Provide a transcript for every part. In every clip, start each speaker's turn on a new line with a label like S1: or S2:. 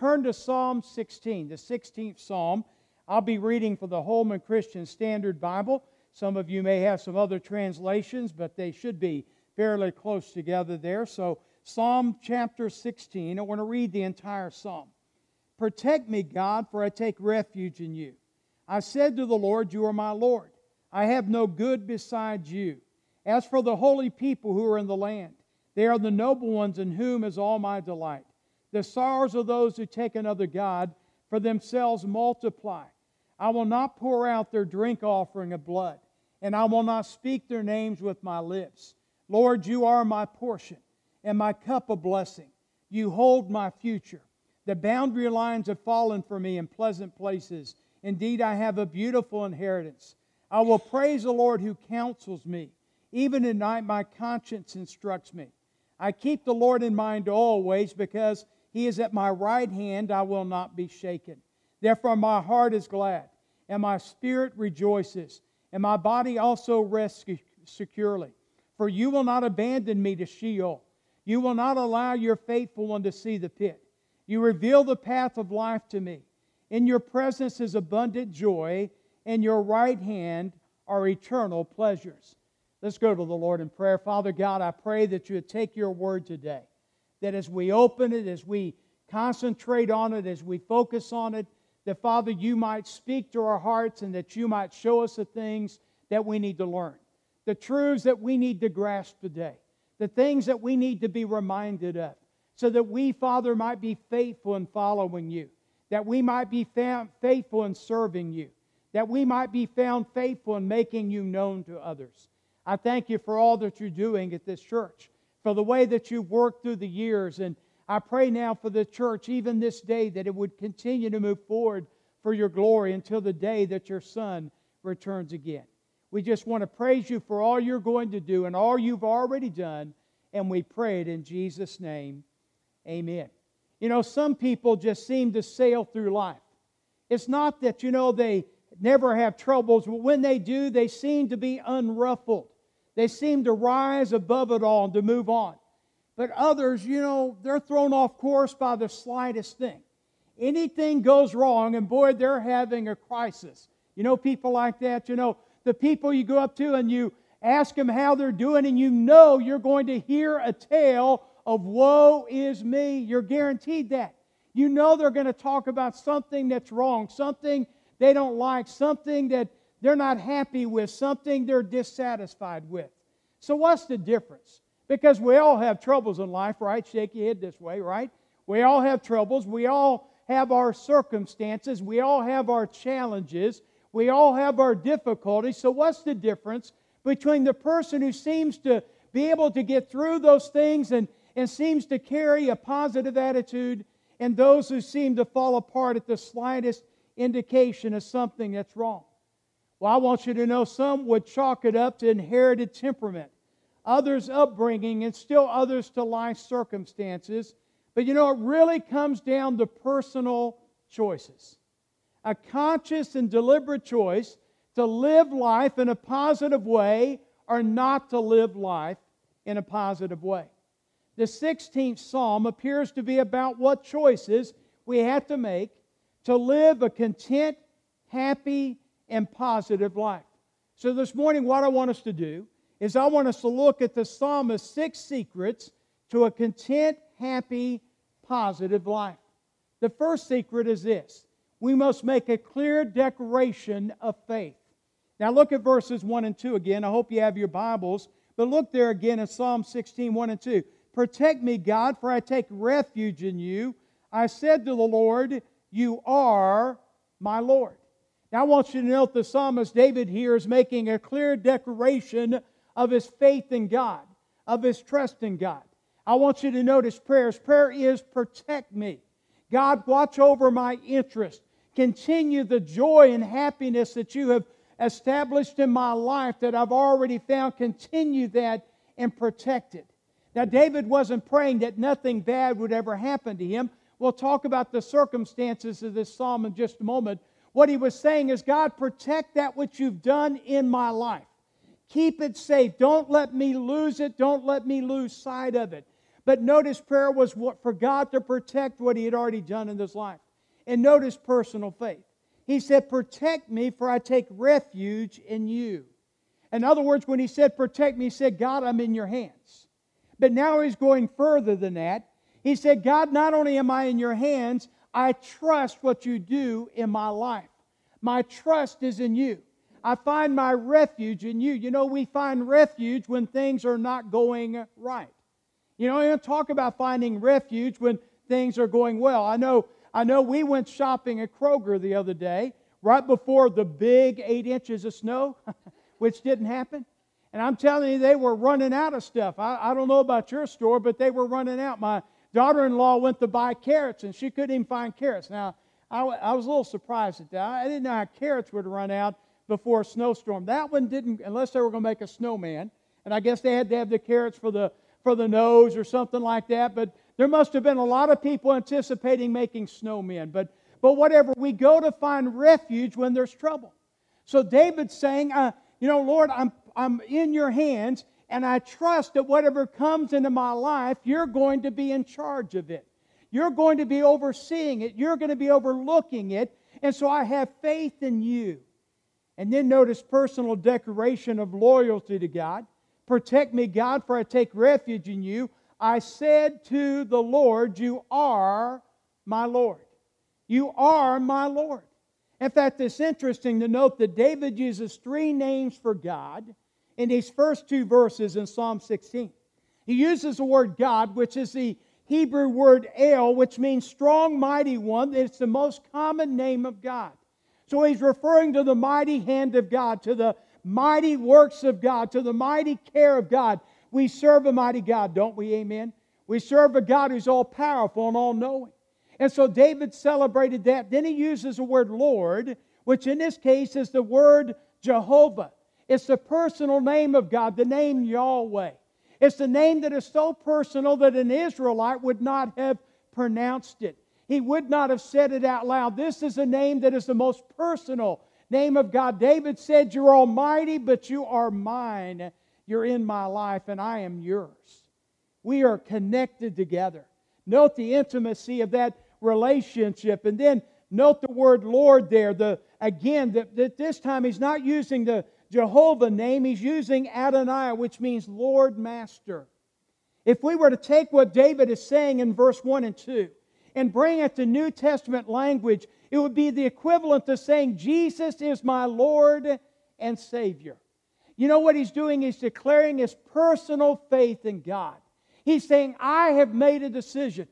S1: turn to Psalm 16, the 16th Psalm. I'll be reading from the Holman Christian Standard Bible. Some of you may have some other translations, but they should be fairly close together there. So Psalm chapter 16, I want to read the entire psalm. Protect me, God, for I take refuge in you. I said to the Lord, you are my Lord. I have no good besides you. As for the holy people who are in the land, they are the noble ones in whom is all my delight. The sorrows of those who take another god for themselves multiply. I will not pour out their drink offering of blood, and I will not speak their names with my lips. Lord, you are my portion and my cup of blessing. You hold my future. The boundary lines have fallen for me in pleasant places. Indeed, I have a beautiful inheritance. I will praise the Lord who counsels me. Even at night my conscience instructs me. I keep the Lord in mind always, because He is at my right hand. I will not be shaken. Therefore my heart is glad, and my spirit rejoices, and my body also rests securely. For you will not abandon me to Sheol. You will not allow your faithful one to see the pit. You reveal the path of life to me. In your presence is abundant joy, and your right hand are eternal pleasures. Let's go to the Lord in prayer. Father God, I pray that you would take your word today, that as we open it, as we concentrate on it, as we focus on it, that, Father, you might speak to our hearts and that you might show us the things that we need to learn, the truths that we need to grasp today, the things that we need to be reminded of, so that we, Father, might be faithful in following you, that we might be found faithful in serving you, that we might be found faithful in making you known to others. I thank you for all that you're doing at this church, for the way that you've worked through the years. And I pray now for the church, even this day, that it would continue to move forward for your glory until the day that your Son returns again. We just want to praise you for all you're going to do and all you've already done. And we pray it in Jesus' name. Amen. You know, some people just seem to sail through life. It's not that, they never have troubles, but when they do, they seem to be unruffled. They seem to rise above it all and to move on. But others, they're thrown off course by the slightest thing. Anything goes wrong, and boy, they're having a crisis. People like that, the people you go up to and you ask them how they're doing, and you're going to hear a tale of woe is me. You're guaranteed that. They're going to talk about something that's wrong, something they don't like, something that they're not happy with, something they're dissatisfied with. So what's the difference? Because we all have troubles in life, right? Shake your head this way, right? We all have troubles. We all have our circumstances. We all have our challenges. We all have our difficulties. So what's the difference between the person who seems to be able to get through those things and seems to carry a positive attitude, and those who seem to fall apart at the slightest indication of something that's wrong? Well, I want you to know some would chalk it up to inherited temperament, others upbringing, and still others to life circumstances. But it really comes down to personal choices. A conscious and deliberate choice to live life in a positive way or not to live life in a positive way. The 16th Psalm appears to be about what choices we have to make to live a content, happy, and positive life. So this morning, what I want us to do is I want us to look at the psalmist's 6 secrets to a content, happy, positive life. The first secret is this: we must make a clear declaration of faith. Now look at verses 1 and 2 again. I hope you have your Bibles, but look there again in Psalm 16, 1 and 2. Protect me, God, for I take refuge in you. I said to the Lord, you are my Lord. Now I want you to note the psalmist David here is making a clear declaration of his faith in God, of his trust in God. I want you to note his prayer. His prayer is, protect me. God, watch over my interest. Continue the joy and happiness that you have established in my life that I've already found. Continue that and protect it. Now David wasn't praying that nothing bad would ever happen to him. We'll talk about the circumstances of this psalm in just a moment. What he was saying is, God, protect that which you've done in my life. Keep it safe. Don't let me lose it. Don't let me lose sight of it. But notice prayer was for God to protect what He had already done in His life. And notice personal faith. He said, protect me, for I take refuge in you. In other words, when He said protect me, He said, God, I'm in your hands. But now He's going further than that. He said, God, not only am I in your hands, I trust what you do in my life. My trust is in you. I find my refuge in you. You know, we find refuge when things are not going right. You know, I don't talk about finding refuge when things are going well. I know we went shopping at Kroger the other day, right before the big 8 inches of snow, which didn't happen. And I'm telling you, they were running out of stuff. I don't know about your store, but they were running out. My daughter-in-law went to buy carrots, and she couldn't even find carrots. Now, I was a little surprised at that. I didn't know how carrots would run out before a snowstorm. That one didn't, unless they were going to make a snowman. And I guess they had to have the carrots for the nose or something like that. But there must have been a lot of people anticipating making snowmen. But whatever, we go to find refuge when there's trouble. So David's saying, Lord, I'm in your hands, and I trust that whatever comes into my life, you're going to be in charge of it. You're going to be overseeing it. You're going to be overlooking it. And so I have faith in you. And then notice personal declaration of loyalty to God. Protect me, God, for I take refuge in you. I said to the Lord, you are my Lord. You are my Lord. In fact, it's interesting to note that David uses 3 names for God in these first 2 verses in Psalm 16. He uses the word God, which is the Hebrew word El, which means strong, mighty one. It's the most common name of God. So he's referring to the mighty hand of God, to the mighty works of God, to the mighty care of God. We serve a mighty God, don't we? Amen. We serve a God who's all-powerful and all-knowing. And so David celebrated that. Then he uses the word Lord, which in this case is the word Jehovah. It's the personal name of God, the name Yahweh. It's the name that is so personal that an Israelite would not have pronounced it. He would not have said it out loud. This is a name that is the most personal name of God. David said, you're almighty, but you are mine. You're in my life, and I am yours. We are connected together. Note the intimacy of that relationship. And then note the word Lord there. This time he's not using the Jehovah name. He's using Adonai, which means Lord Master. If we were to take what David is saying in verse 1 and 2 and bring it to New Testament language, it would be the equivalent to saying, Jesus is my Lord and Savior. You know what he's doing? He's declaring his personal faith in God. He's saying, I have made a decision.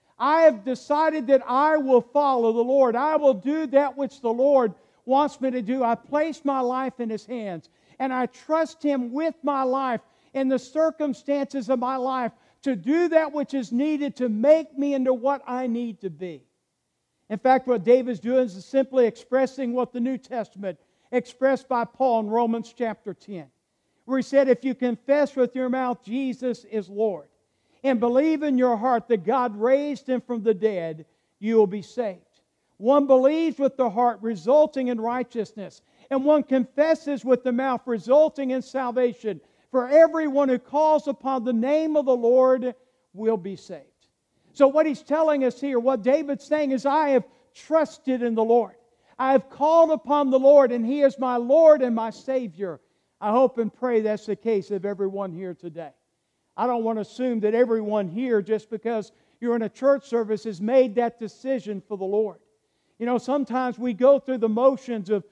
S1: I have decided that I will follow the Lord. I will do that which the Lord wants me to do. I place my life in His hands, and I trust Him with my life in the circumstances of my life to do that which is needed to make me into what I need to be. In fact, what David's doing is simply expressing what the New Testament expressed by Paul in Romans chapter 10, where he said, if you confess with your mouth Jesus is Lord, and believe in your heart that God raised Him from the dead, you will be saved. One believes with the heart, resulting in righteousness, and one confesses with the mouth, resulting in salvation. For everyone who calls upon the name of the Lord will be saved. So what he's telling us here, what David's saying is, I have trusted in the Lord. I have called upon the Lord, and He is my Lord and my Savior. I hope and pray that's the case of everyone here today. I don't want to assume that everyone here, just because you're in a church service, has made that decision for the Lord. You know, sometimes we go through the motions of,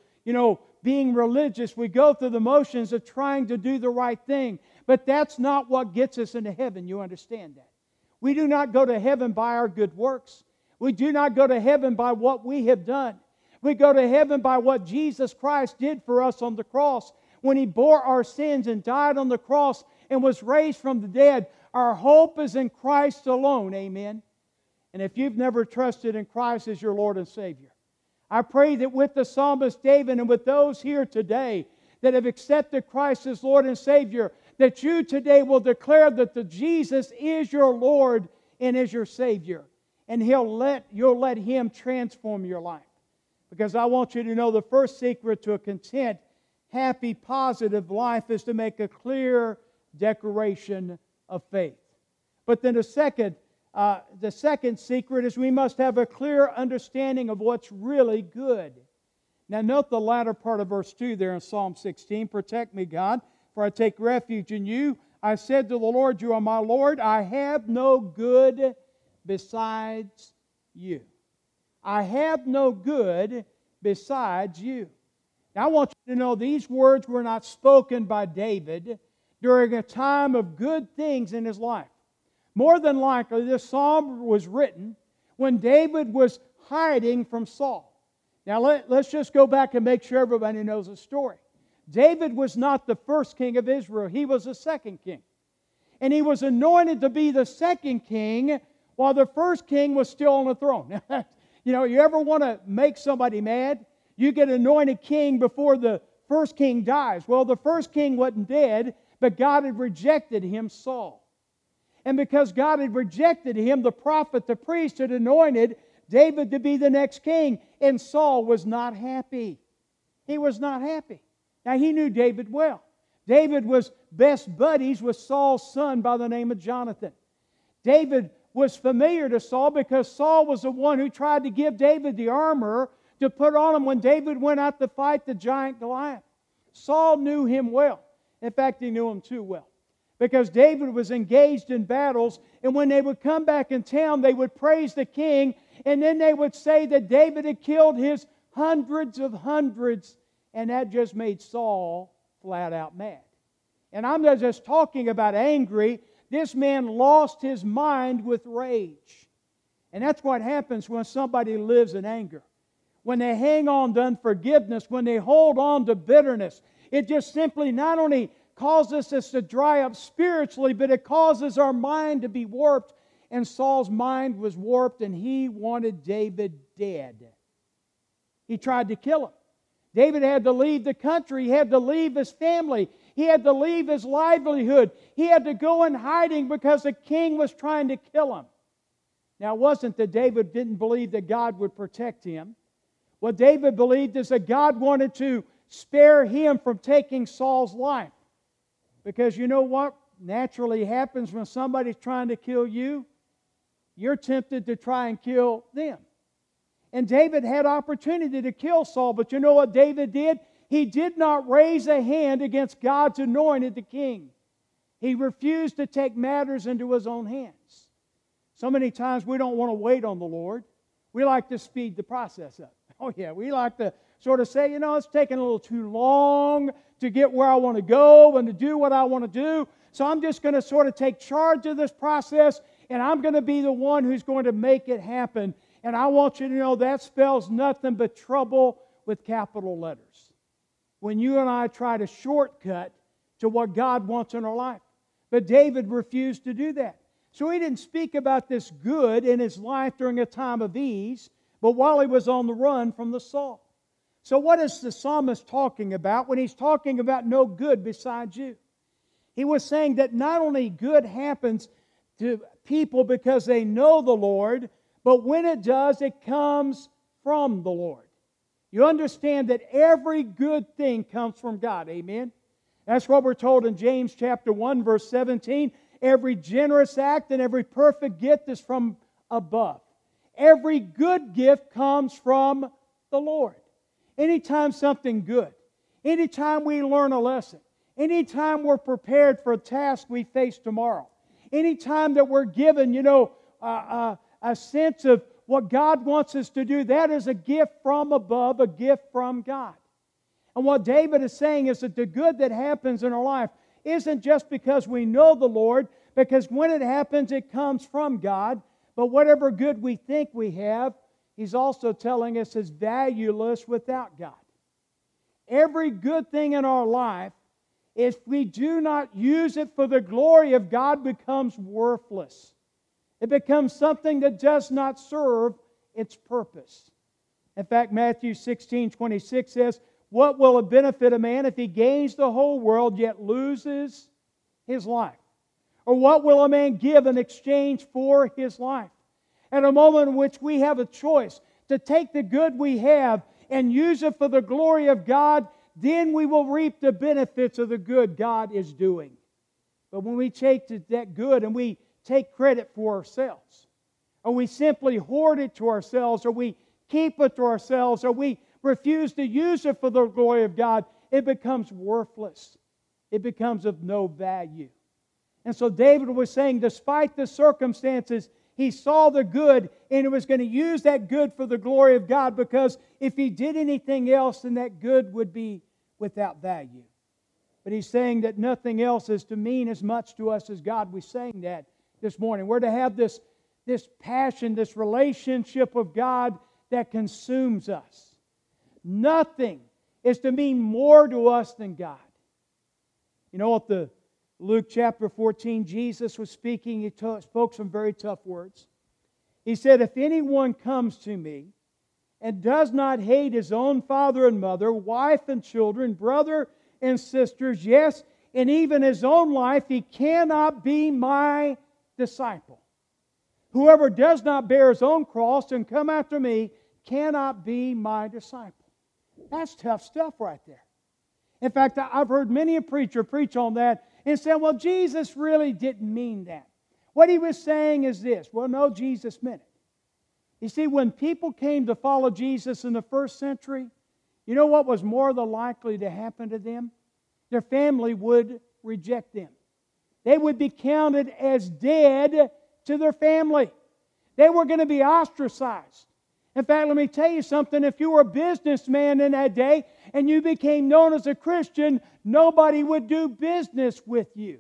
S1: being religious. We go through the motions of trying to do the right thing. But that's not what gets us into heaven. You understand that? We do not go to heaven by our good works. We do not go to heaven by what we have done. We go to heaven by what Jesus Christ did for us on the cross. When He bore our sins and died on the cross and was raised from the dead, our hope is in Christ alone. Amen. And if you've never trusted in Christ as your Lord and Savior, I pray that with the psalmist David and with those here today that have accepted Christ as Lord and Savior, that you today will declare that the Jesus is your Lord and is your Savior. And you'll let Him transform your life. Because I want you to know the first secret to a content, happy, positive life is to make a clear declaration of faith. But then the second secret is we must have a clear understanding of what's really good. Now note the latter part of verse 2 there in Psalm 16. Protect me, God, for I take refuge in you. I said to the Lord, you are my Lord. I have no good besides you. I have no good besides you. Now I want you to know these words were not spoken by David during a time of good things in his life. More than likely, this psalm was written when David was hiding from Saul. Now let's just go back and make sure everybody knows the story. David was not the first king of Israel. He was the second king. And he was anointed to be the second king while the first king was still on the throne. You know, you ever want to make somebody mad? You get anointed king before the first king dies. Well, the first king wasn't dead, but God had rejected him, Saul. And because God had rejected him, the prophet, the priest had anointed David to be the next king. And Saul was not happy. He was not happy. Now, he knew David well. David was best buddies with Saul's son by the name of Jonathan. David was familiar to Saul because Saul was the one who tried to give David the armor to put on him when David went out to fight the giant Goliath. Saul knew him well. In fact, he knew him too well. Because David was engaged in battles, and when they would come back in town, they would praise the king, and then they would say that David had killed his hundreds, and that just made Saul flat out mad. And I'm not just talking about angry. This man lost his mind with rage. And that's what happens when somebody lives in anger. When they hang on to unforgiveness, when they hold on to bitterness, it just simply not only causes us to dry up spiritually, but it causes our mind to be warped. And Saul's mind was warped, and he wanted David dead. He tried to kill him. David had to leave the country. He had to leave his family. He had to leave his livelihood. He had to go in hiding because the king was trying to kill him. Now, it wasn't that David didn't believe that God would protect him. What David believed is that God wanted to spare him from taking Saul's life. Because you know what naturally happens when somebody's trying to kill you? You're tempted to try and kill them. And David had opportunity to kill Saul, but you know what David did? He did not raise a hand against God's anointed the king. He refused to take matters into his own hands. So many times we don't want to wait on the Lord. We like to speed the process up. Oh yeah, we like to sort of say, you know, it's taking a little too long to get where I want to go and to do what I want to do. So I'm just going to sort of take charge of this process, and I'm going to be the one who's going to make it happen. And I want you to know that spells nothing but trouble with capital letters. When you and I try to shortcut to what God wants in our life. But David refused to do that. So he didn't speak about this good in his life during a time of ease, but while he was on the run from the Saul. So what is the psalmist talking about when he's talking about no good besides you? He was saying that not only good happens to people because they know the Lord, but when it does, it comes from the Lord. You understand that every good thing comes from God. Amen? That's what we're told in James chapter 1, verse 17. Every generous act and every perfect gift is from above. Every good gift comes from the Lord. Anytime something good, anytime we learn a lesson, anytime we're prepared for a task we face tomorrow, anytime that we're given, a sense of what God wants us to do, that is a gift from above, a gift from God. And what David is saying is that the good that happens in our life isn't just because we know the Lord, because when it happens, it comes from God. But whatever good we think we have, he's also telling us is valueless without God. Every good thing in our life, if we do not use it for the glory of God, becomes worthless. It becomes something that does not serve its purpose. In fact, Matthew 16:26 says, "What will it benefit a man if he gains the whole world yet loses his life? Or what will a man give in exchange for his life?" At a moment in which we have a choice to take the good we have and use it for the glory of God, then we will reap the benefits of the good God is doing. But when we take that good and we take credit for ourselves, or we simply hoard it to ourselves, or we keep it to ourselves, or we refuse to use it for the glory of God, it becomes worthless. It becomes of no value. And so David was saying, despite the circumstances, he saw the good, and he was going to use that good for the glory of God, because if he did anything else, then that good would be without value. But he's saying that nothing else is to mean as much to us as God. We sang that this morning. We're to have this passion, this relationship with God that consumes us. Nothing is to mean more to us than God. You know, at the Luke chapter 14, Jesus was speaking. He spoke some very tough words. He said, if anyone comes to me and does not hate his own father and mother, wife and children, brother and sisters, yes, and even his own life, he cannot be my disciple. Whoever does not bear his own cross and come after me cannot be my disciple. That's tough stuff right there. In fact, I've heard many a preacher preach on that and say, well, Jesus really didn't mean that. What he was saying is this. Well, no, Jesus meant it. You see, when people came to follow Jesus in the first century, you know what was more than likely to happen to them? Their family would reject them. They would be counted as dead to their family. They were going to be ostracized. In fact, let me tell you something. If you were a businessman in that day and you became known as a Christian, nobody would do business with you.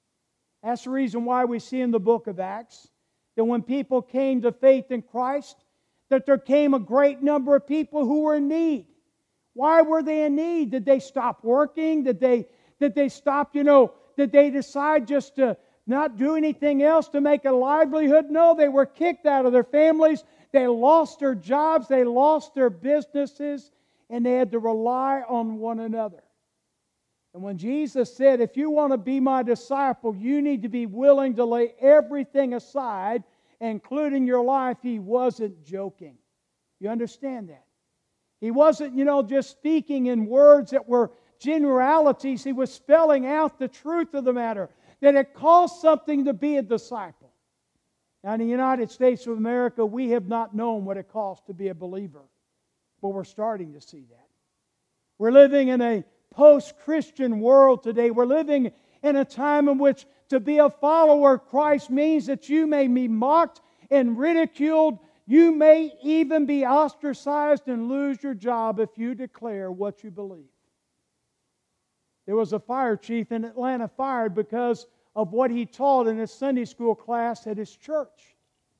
S1: That's the reason why we see in the book of Acts that when people came to faith in Christ, that there came a great number of people who were in need. Why were they in need? Did they stop working? Did they stop, did they decide just to not do anything else to make a livelihood? No, they were kicked out of their families. They lost their jobs, they lost their businesses, and they had to rely on one another. And when Jesus said, if you want to be my disciple, you need to be willing to lay everything aside, including your life, he wasn't joking. You understand that? He wasn't, just speaking in words that were generalities. He was spelling out the truth of the matter, that it costs something to be a disciple. Now, in the United States of America, we have not known what it costs to be a believer. But we're starting to see that. We're living in a post-Christian world today. We're living in a time in which to be a follower of Christ means that you may be mocked and ridiculed. You may even be ostracized and lose your job if you declare what you believe. There was a fire chief in Atlanta fired because of what he taught in his Sunday school class at his church.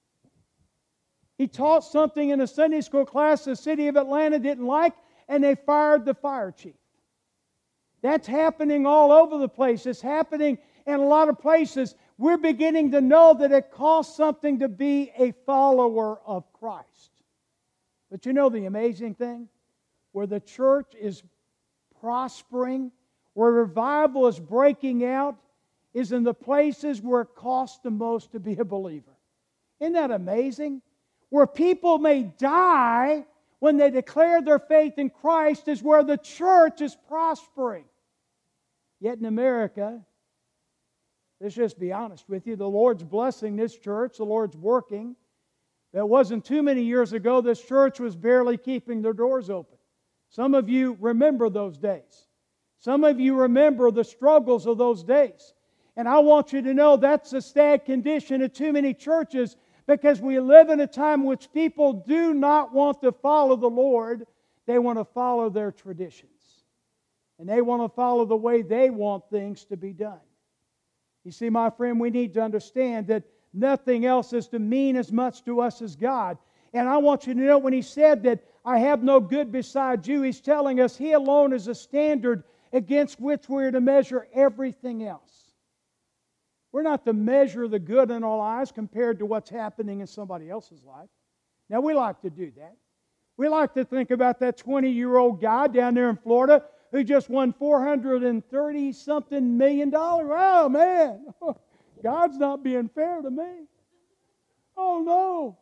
S1: He taught something in a Sunday school class the city of Atlanta didn't like, and they fired the fire chief. That's happening all over the place. It's happening in a lot of places. We're beginning to know that it costs something to be a follower of Christ. But you know the amazing thing? Where the church is prospering, where revival is breaking out, is in the places where it costs the most to be a believer. Isn't that amazing? Where people may die when they declare their faith in Christ is where the church is prospering. Yet in America, let's just be honest with you, the Lord's blessing this church, the Lord's working. It wasn't too many years ago this church was barely keeping their doors open. Some of you remember those days. Some of you remember the struggles of those days. And I want you to know that's a sad condition of too many churches, because we live in a time in which people do not want to follow the Lord. They want to follow their traditions. And they want to follow the way they want things to be done. You see, my friend, we need to understand that nothing else is to mean as much to us as God. And I want you to know when He said that I have no good beside you, He's telling us He alone is a standard against which we're to measure everything else. We're not to measure the good in our lives compared to what's happening in somebody else's life. Now, we like to do that. We like to think about that 20-year-old guy down there in Florida who just won $430-something million. Oh, man, God's not being fair to me. Oh, no.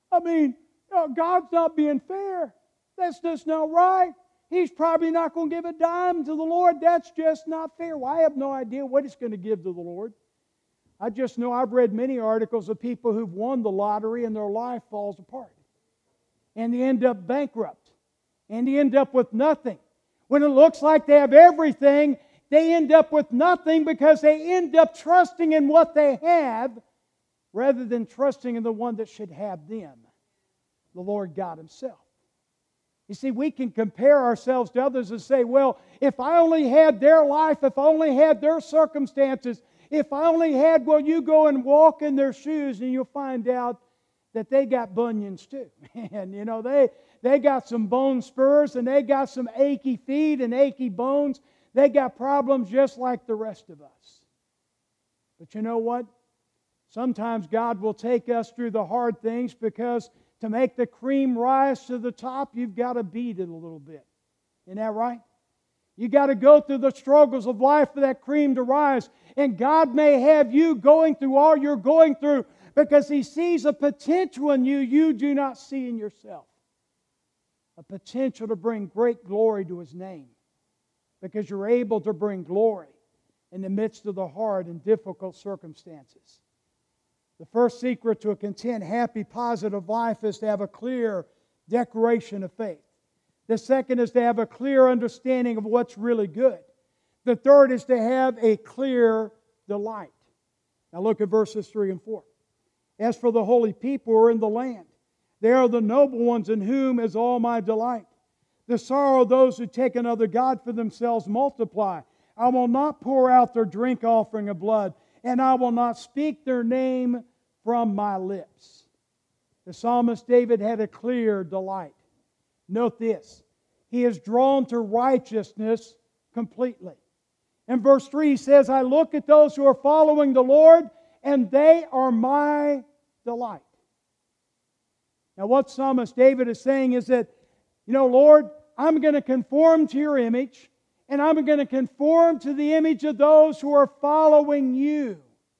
S1: God's not being fair. That's just not right. He's probably not going to give a dime to the Lord. That's just not fair. Well, I have no idea what He's going to give to the Lord. I just know I've read many articles of people who've won the lottery and their life falls apart. And they end up bankrupt. And they end up with nothing. When it looks like they have everything, they end up with nothing because they end up trusting in what they have rather than trusting in the one that should have them, the Lord God Himself. You see, we can compare ourselves to others and say, well, if I only had their life, if I only had their circumstances, if I only had, well, you go and walk in their shoes and you'll find out that they got bunions too. And, you know, they got some bone spurs and they got some achy feet and achy bones. They got problems just like the rest of us. But you know what? Sometimes God will take us through the hard things because to make the cream rise to the top, you've got to beat it a little bit. Isn't that right? You got to go through the struggles of life for that cream to rise. And God may have you going through all you're going through because He sees a potential in you you do not see in yourself. A potential to bring great glory to His name. Because you're able to bring glory in the midst of the hard and difficult circumstances. The first secret to a content, happy, positive life is to have a clear declaration of faith. The second is to have a clear understanding of what's really good. The third is to have a clear delight. Now look at verses 3 and 4. As for the holy people who are in the land, they are the noble ones in whom is all my delight. The sorrow of those who take another God for themselves multiply. I will not pour out their drink offering of blood, and I will not speak their name from my lips. The psalmist David had a clear delight. Note this. He is drawn to righteousness completely. In verse 3 he says, I look at those who are following the Lord, and they are my delight. Now what psalmist David is saying is that, you know, Lord, I'm going to conform to your image, and I'm going to conform to the image of those who are following you.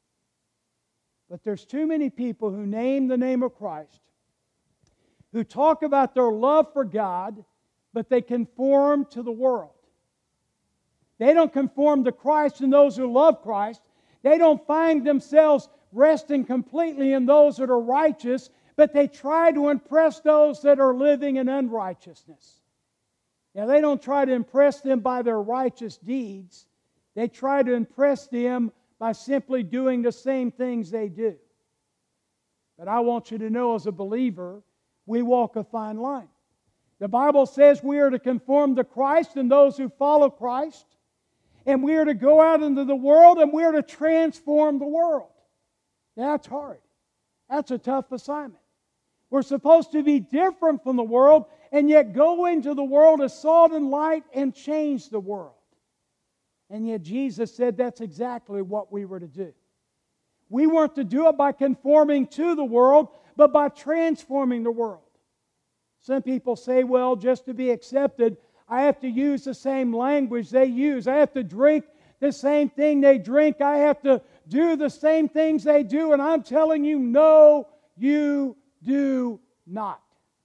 S1: But there's too many people who name the name of Christ, who talk about their love for God, but they conform to the world. They don't conform to Christ and those who love Christ. They don't find themselves resting completely in those that are righteous, but they try to impress those that are living in unrighteousness. Now, they don't try to impress them by their righteous deeds. They try to impress them by simply doing the same things they do. But I want you to know, as a believer, we walk a fine line. The Bible says we are to conform to Christ and those who follow Christ. And we are to go out into the world and we are to transform the world. That's hard. That's a tough assignment. We're supposed to be different from the world and yet go into the world as salt and light and change the world. And yet Jesus said that's exactly what we were to do. We weren't to do it by conforming to the world, but by transforming the world. Some people say, well, just to be accepted, I have to use the same language they use. I have to drink the same thing they drink. I have to do the same things they do. And I'm telling you, no, you do not.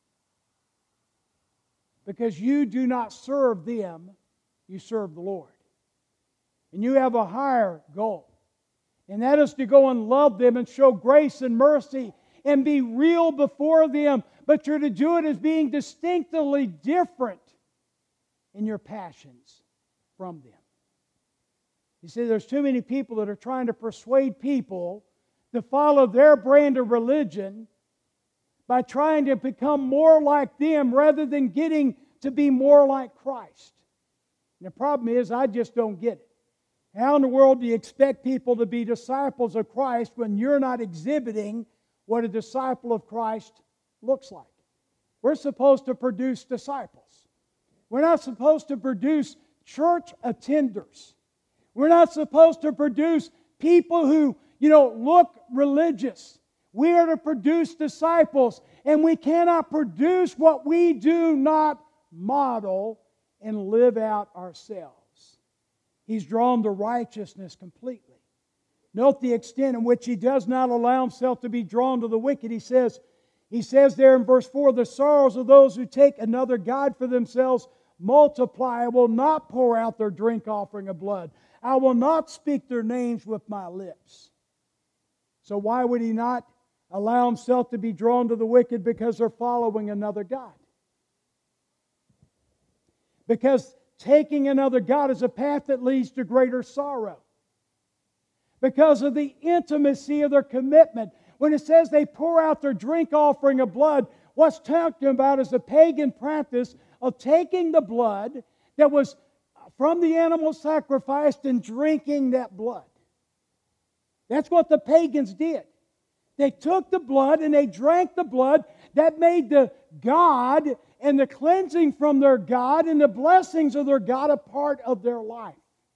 S1: Because you do not serve them, you serve the Lord. And you have a higher goal. And that is to go and love them and show grace and mercy and be real before them. But you're to do it as being distinctively different in your passions from them. You see, there's too many people that are trying to persuade people to follow their brand of religion by trying to become more like them rather than getting to be more like Christ. And the problem is, I just don't get it. How in the world do you expect people to be disciples of Christ when you're not exhibiting what a disciple of Christ looks like? We're supposed to produce disciples. We're not supposed to produce church attenders. We're not supposed to produce people who, look religious. We are to produce disciples, and we cannot produce what we do not model and live out ourselves. He's drawn to righteousness completely. Note the extent in which he does not allow himself to be drawn to the wicked. He says there in verse 4, the sorrows of those who take another God for themselves multiply. I will not pour out their drink offering of blood. I will not speak their names with my lips. So why would He not allow Himself to be drawn to the wicked because they're following another god? Because taking another god is a path that leads to greater sorrow. Because of the intimacy of their commitment. When it says they pour out their drink offering of blood, what's talking about is the pagan practice of taking the blood that was from the animal sacrificed and drinking that blood. That's what the pagans did. They took the blood and they drank the blood. That made the God and the cleansing from their God and the blessings of their God a part of their life.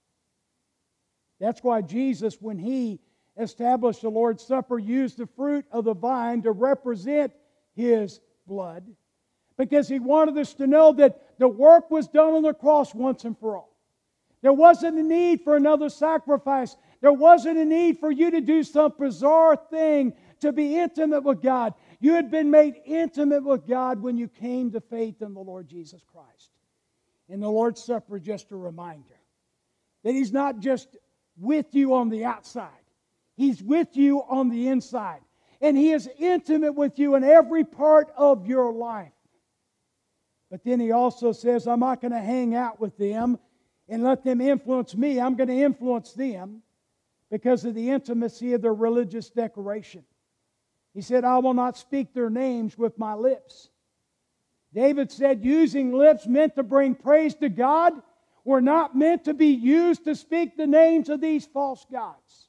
S1: That's why Jesus, when He established the Lord's Supper, used the fruit of the vine to represent His blood, because He wanted us to know that the work was done on the cross once and for all. There wasn't a need for another sacrifice. There wasn't a need for you to do some bizarre thing to be intimate with God. You had been made intimate with God when you came to faith in the Lord Jesus Christ. And the Lord's Supper is just a reminder that He's not just with you on the outside. He's with you on the inside. And He is intimate with you in every part of your life. But then He also says, I'm not going to hang out with them and let them influence me. I'm going to influence them because of the intimacy of their religious decoration. He said, I will not speak their names with my lips. David said, using lips meant to bring praise to God were not meant to be used to speak the names of these false gods.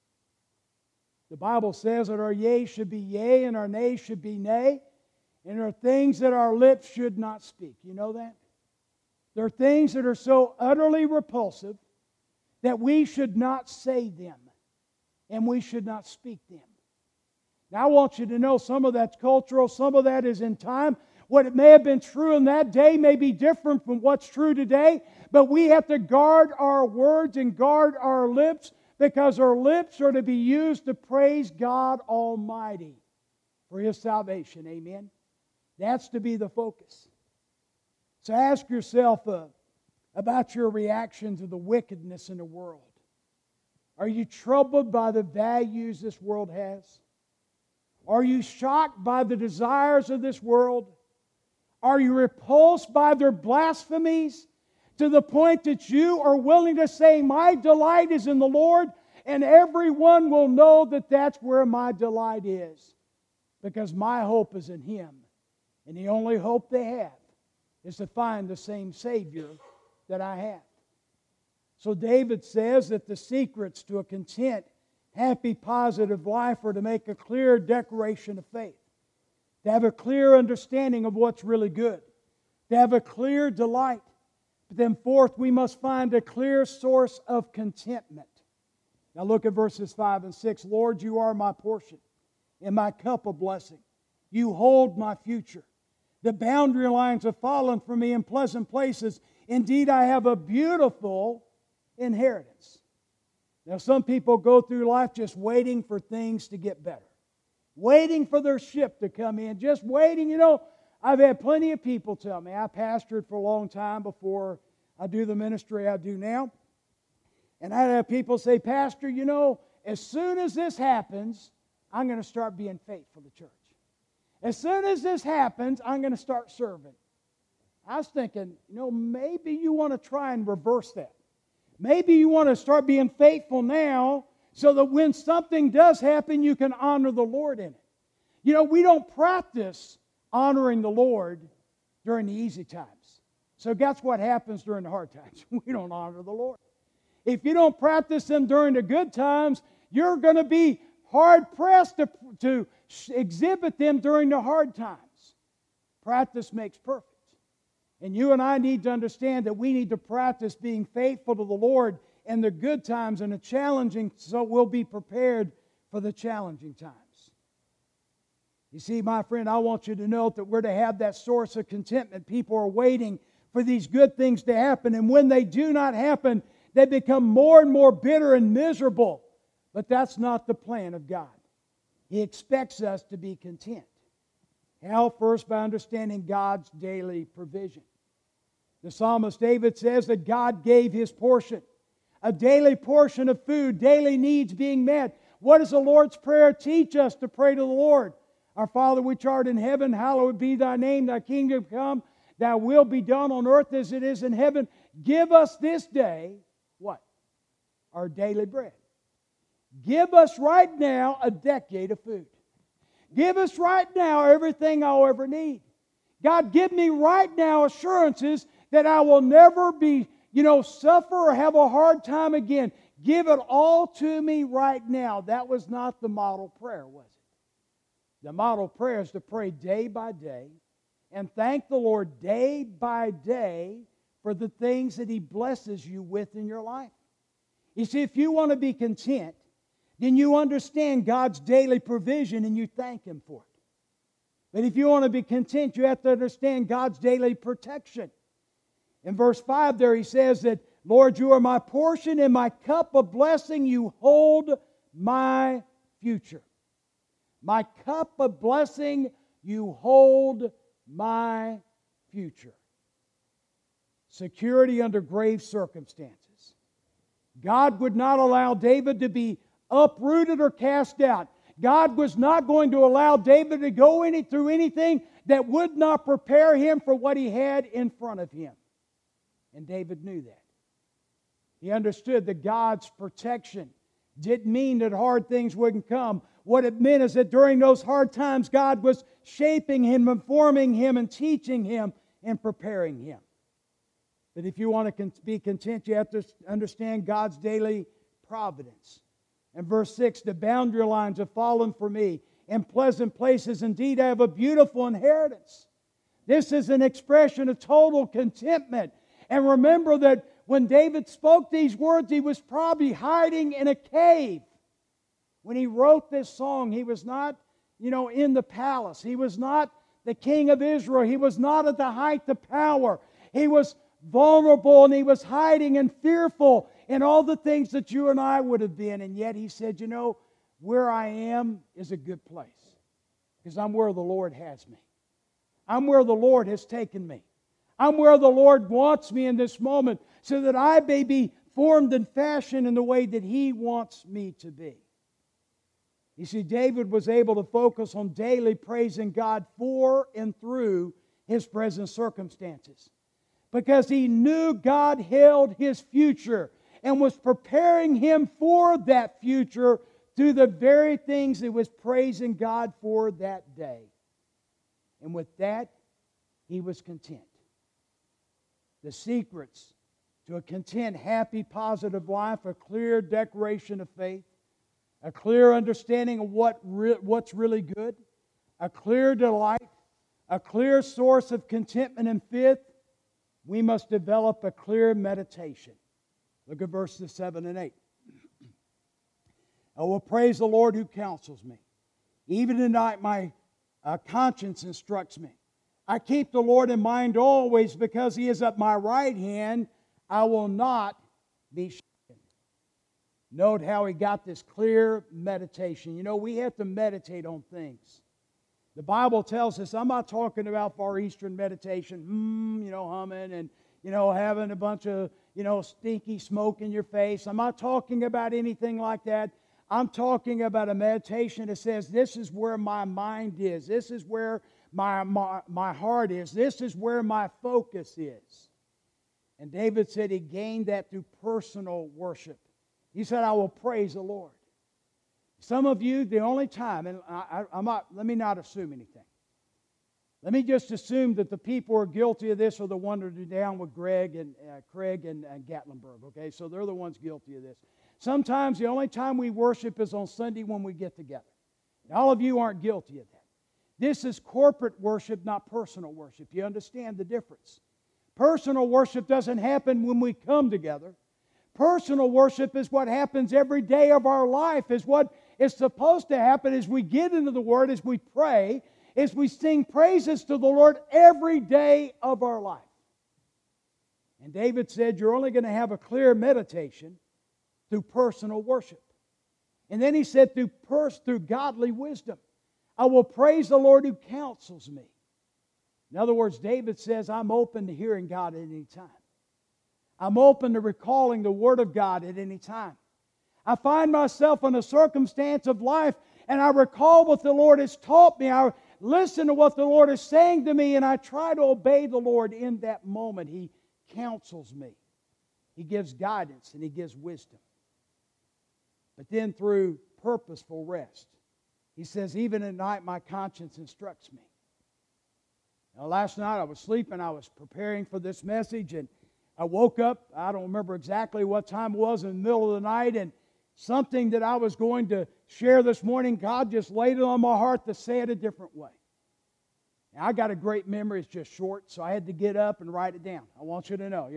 S1: The Bible says that our yea should be yea and our nay should be nay, and there are things that our lips should not speak. You know that? There are things that are so utterly repulsive that we should not say them, and we should not speak them. Now, I want you to know some of that's cultural, some of that is in time. What it may have been true in that day may be different from what's true today, but we have to guard our words and guard our lips, because our lips are to be used to praise God Almighty for His salvation. Amen? That's to be the focus. So ask yourself about your reaction to the wickedness in the world. Are you troubled by the values this world has? Are you shocked by the desires of this world? Are you repulsed by their blasphemies to the point that you are willing to say, my delight is in the Lord, and everyone will know that that's where my delight is, because my hope is in Him. And the only hope they have is to find the same Savior that I have. So David says that the secrets to a content, happy, positive life are to make a clear declaration of faith, to have a clear understanding of what's really good, to have a clear delight. But then fourth, we must find a clear source of contentment. Now look at verses 5 and 6. Lord, You are my portion and my cup of blessing. You hold my future. The boundary lines have fallen for me in pleasant places. Indeed, I have a beautiful inheritance. Now, some people go through life just waiting for things to get better, waiting for their ship to come in, just waiting. You know, I've had plenty of people tell me, I pastored for a long time before I do the ministry I do now, and I have people say, Pastor, you know, as soon as this happens, I'm going to start being faithful to church. As soon as this happens, I'm going to start serving. I was thinking, you know, maybe you want to try and reverse that. Maybe you want to start being faithful now so that when something does happen, you can honor the Lord in it. You know, we don't practice honoring the Lord during the easy times. So guess what happens during the hard times? We don't honor the Lord. If you don't practice them during the good times, you're going to be hard-pressed to exhibit them during the hard times. Practice makes perfect. And you and I need to understand that we need to practice being faithful to the Lord in the good times and the challenging, so we'll be prepared for the challenging times. You see, my friend, I want you to know that we're to have that source of contentment. People are waiting for these good things to happen, and when they do not happen, they become more and more bitter and miserable. But that's not the plan of God. He expects us to be content. How? First, by understanding God's daily provision. The psalmist David says that God gave His portion, a daily portion of food, daily needs being met. What does the Lord's Prayer teach us to pray to the Lord? Our Father which art in heaven, hallowed be thy name, thy kingdom come, thy will be done on earth as it is in heaven. Give us this day, what? Our daily bread. Give us right now a decade of food. Give us right now everything I'll ever need. God, give me right now assurances that I will never be, suffer or have a hard time again. Give it all to me right now. That was not the model prayer, was it? The model prayer is to pray day by day and thank the Lord day by day for the things that He blesses you with in your life. You see, if you want to be content, then you understand God's daily provision and you thank Him for it. But if you want to be content, you have to understand God's daily protection. In verse 5 there He says that, Lord, you are my portion and my cup of blessing. You hold my future. My cup of blessing, you hold my future. Security under grave circumstances. God would not allow David to be uprooted or cast out. God was not going to allow David to go through anything that would not prepare him for what he had in front of him. And David knew that. He understood that God's protection didn't mean that hard things wouldn't come. What it meant is that during those hard times, God was shaping him, informing him, and teaching him, and preparing him. But if you want to be content, you have to understand God's daily providence. In verse 6, the boundary lines have fallen for me. In pleasant places, indeed, I have a beautiful inheritance. This is an expression of total contentment. And remember that when David spoke these words, he was probably hiding in a cave. When he wrote this song, he was not, in the palace. He was not the king of Israel. He was not at the height of power. He was vulnerable and he was hiding and fearful and all the things that you and I would have been. And yet he said, where I am is a good place because I'm where the Lord has me. I'm where the Lord has taken me. I'm where the Lord wants me in this moment so that I may be formed and fashioned in the way that He wants me to be. You see, David was able to focus on daily praising God for and through his present circumstances because he knew God held his future and was preparing him for that future through the very things he was praising God for that day. And with that, he was content. The secrets to a content, happy, positive life, a clear declaration of faith, a clear understanding of what's really good, a clear delight, a clear source of contentment, and fifth, we must develop a clear meditation. Look at verses 7 and 8. I will praise the Lord who counsels me. Even tonight my conscience instructs me. I keep the Lord in mind always because He is at my right hand. I will not be shaken. Note how he got this clear meditation. We have to meditate on things. The Bible tells us, I'm not talking about Far Eastern meditation, humming and, having a bunch of, stinky smoke in your face. I'm not talking about anything like that. I'm talking about a meditation that says, this is where my mind is. This is where my heart is. This is where my focus is. And David said he gained that through personal worship. He said, I will praise the Lord. Some of you, the only time, and let me not assume anything. Let me just assume that the people who are guilty of this are the ones that are down with Craig and Gatlinburg, okay? So they're the ones guilty of this. Sometimes the only time we worship is on Sunday when we get together. Now, all of you aren't guilty of that. This is corporate worship, not personal worship. You understand the difference? Personal worship doesn't happen when we come together. Personal worship is what happens every day of our life, is what is supposed to happen as we get into the Word, as we pray, as we sing praises to the Lord every day of our life. And David said, you're only going to have a clear meditation through personal worship. And then he said, through godly wisdom. I will praise the Lord who counsels me. In other words, David says, I'm open to hearing God at any time. I'm open to recalling the Word of God at any time. I find myself in a circumstance of life, and I recall what the Lord has taught me. I listen to what the Lord is saying to me, and I try to obey the Lord in that moment. He counsels me. He gives guidance, and He gives wisdom. But then through purposeful rest, He says, even at night my conscience instructs me. Now, last night I was sleeping, I was preparing for this message, and I woke up. I don't remember exactly what time it was, in the middle of the night, and something that I was going to share this morning, God just laid it on my heart to say it a different way. Now, I got a great memory. It's just short, so I had to get up and write it down. I want you to know.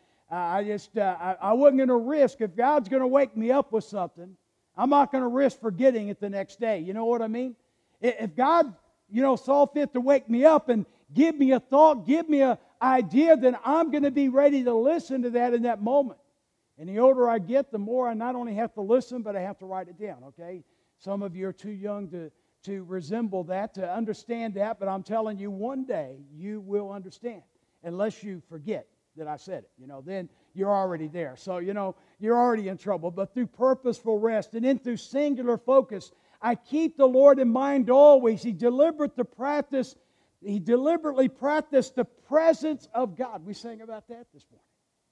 S1: I wasn't going to risk, if God's going to wake me up with something, I'm not going to risk forgetting it the next day. You know what I mean? If God, saw fit to wake me up and give me a thought, give me an idea, then I'm going to be ready to listen to that in that moment. And the older I get, the more I not only have to listen, but I have to write it down, okay? Some of you are too young to resemble that, to understand that, but I'm telling you, one day you will understand, unless you forget that I said it. Then you're already there. So, you're already in trouble. But through purposeful rest and then through singular focus, I keep the Lord in mind always. He deliberately practiced the presence of God. We sang about that this morning.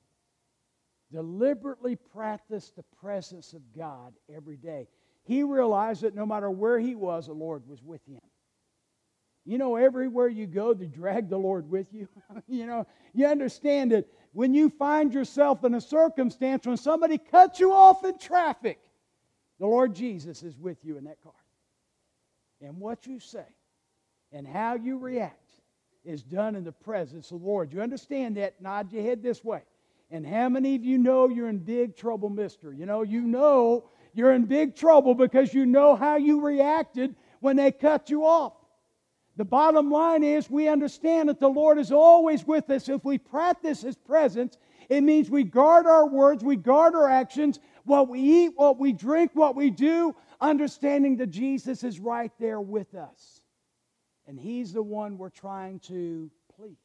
S1: Deliberately practice the presence of God every day. He realized that no matter where he was, the Lord was with him. Everywhere you go, to drag the Lord with you. You understand that when you find yourself in a circumstance when somebody cuts you off in traffic, the Lord Jesus is with you in that car. And what you say and how you react is done in the presence of the Lord. You understand that? Nod your head this way. And how many of you know you're in big trouble, mister? You know you're in big trouble because you know how you reacted when they cut you off. The bottom line is we understand that the Lord is always with us. If we practice His presence, it means we guard our words, we guard our actions, what we eat, what we drink, what we do, understanding that Jesus is right there with us. And He's the one we're trying to please.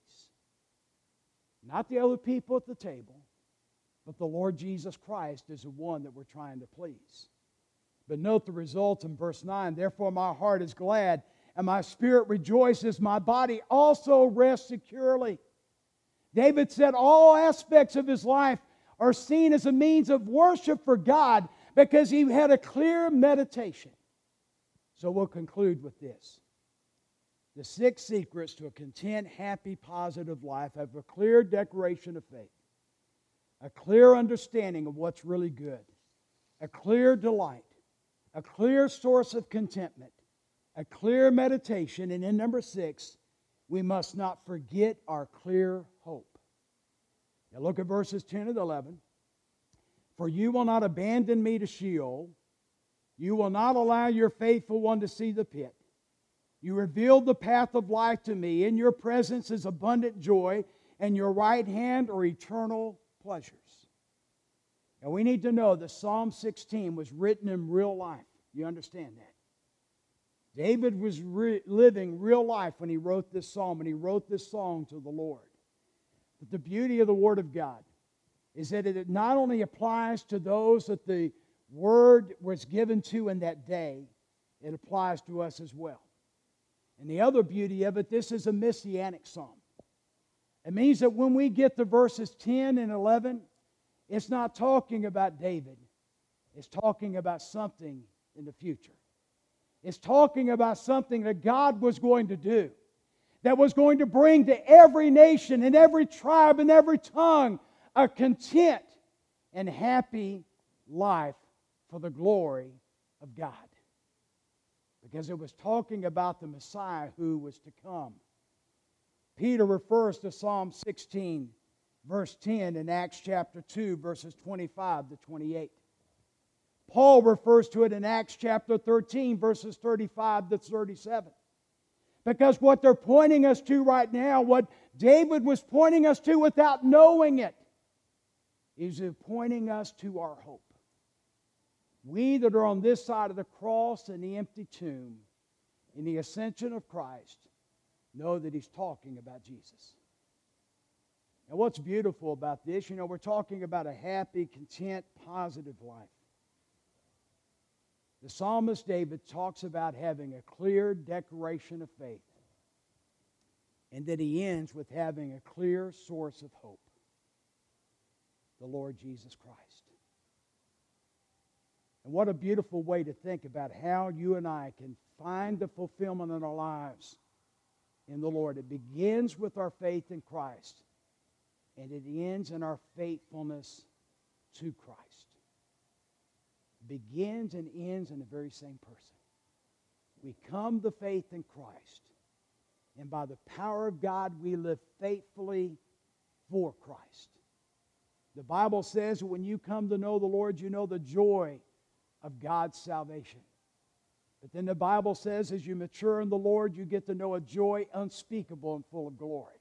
S1: Not the other people at the table, but the Lord Jesus Christ is the one that we're trying to please. But note the result in verse 9. Therefore my heart is glad, and my spirit rejoices. My body also rests securely. David said all aspects of his life are seen as a means of worship for God because he had a clear meditation. So we'll conclude with this. The 6 secrets to a content, happy, positive life have a clear declaration of faith, a clear understanding of what's really good, a clear delight, a clear source of contentment, a clear meditation, and in number 6, we must not forget our clear hope. Now look at verses 10 and 11. For you will not abandon me to Sheol. You will not allow your faithful one to see the pit. You revealed the path of life to me. In your presence is abundant joy, and your right hand are eternal pleasures. And we need to know that Psalm 16 was written in real life. You understand that? David was living real life when he wrote this psalm, and he wrote this song to the Lord. But the beauty of the Word of God is that it not only applies to those that the Word was given to in that day, it applies to us as well. And the other beauty of it, this is a messianic psalm. It means that when we get to verses 10 and 11, it's not talking about David. It's talking about something in the future. It's talking about something that God was going to do, that was going to bring to every nation and every tribe and every tongue a content and happy life for the glory of God. Because it was talking about the Messiah who was to come. Peter refers to Psalm 16, verse 10, in Acts chapter 2, verses 25 to 28. Paul refers to it in Acts chapter 13, verses 35 to 37. Because what they're pointing us to right now, what David was pointing us to without knowing it, is pointing us to our hope. We that are on this side of the cross and the empty tomb, in the ascension of Christ, know that He's talking about Jesus. Now what's beautiful about this, we're talking about a happy, content, positive life. The psalmist David talks about having a clear declaration of faith, and then he ends with having a clear source of hope, the Lord Jesus Christ. And what a beautiful way to think about how you and I can find the fulfillment in our lives in the Lord. It begins with our faith in Christ, and it ends in our faithfulness to Christ. Begins and ends in the very same person. We come to faith in Christ, and by the power of God, we live faithfully for Christ. The Bible says that when you come to know the Lord, you know the joy of God's salvation. But then the Bible says as you mature in the Lord, you get to know a joy unspeakable and full of glory.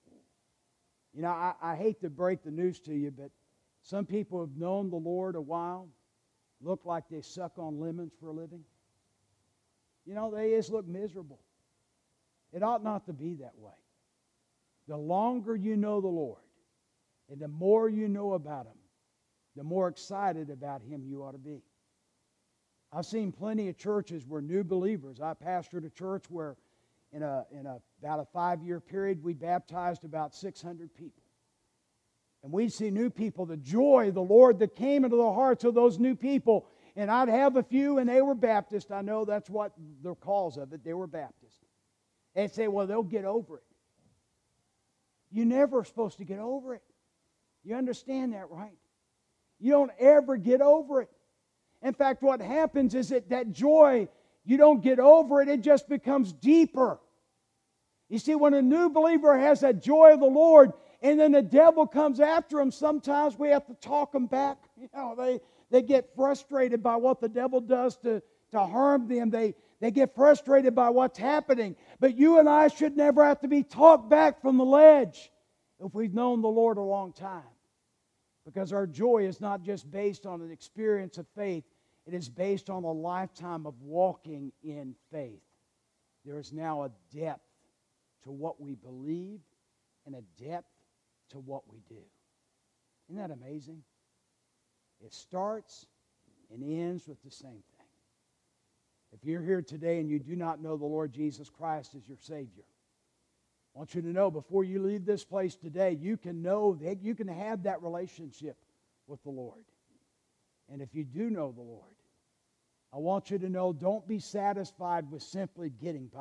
S1: You know, I hate to break the news to you, but some people have known the Lord a while, look like they suck on lemons for a living. You know, they just look miserable. It ought not to be that way. The longer you know the Lord, and the more you know about Him, the more excited about Him you ought to be. I've seen plenty of churches where new believers, I pastored a church where in about a 5-year period, we baptized about 600 people. And we'd see new people, the joy of the Lord that came into the hearts of those new people. And I'd have a few, and they were Baptist. I know that's what the cause of it. They were Baptist. And say, well, they'll get over it. You're never supposed to get over it. You understand that, right? You don't ever get over it. In fact, what happens is that joy, you don't get over it, it just becomes deeper. You see, when a new believer has that joy of the Lord, and then the devil comes after them, sometimes we have to talk them back. You know, they get frustrated by what the devil does to harm them. They get frustrated by what's happening. But you and I should never have to be talked back from the ledge if we've known the Lord a long time. Because our joy is not just based on an experience of faith. It is based on a lifetime of walking in faith. There is now a depth to what we believe and a depth to what we do. Isn't that amazing? It starts and ends with the same thing. If you're here today and you do not know the Lord Jesus Christ as your Savior, I want you to know before you leave this place today, you can know that you can have that relationship with the Lord. And if you do know the Lord, I want you to know, don't be satisfied with simply getting by.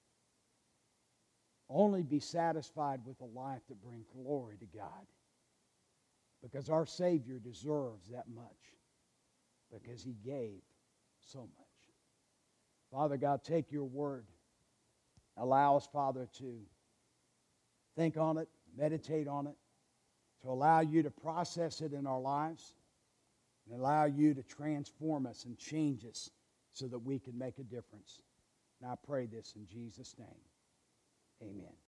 S1: Only be satisfied with a life that brings glory to God. Because our Savior deserves that much. Because He gave so much. Father God, take your word. Allow us, Father, to think on it, meditate on it, to allow you to process it in our lives, and allow you to transform us and change us so that we can make a difference. And I pray this in Jesus' name. Amen.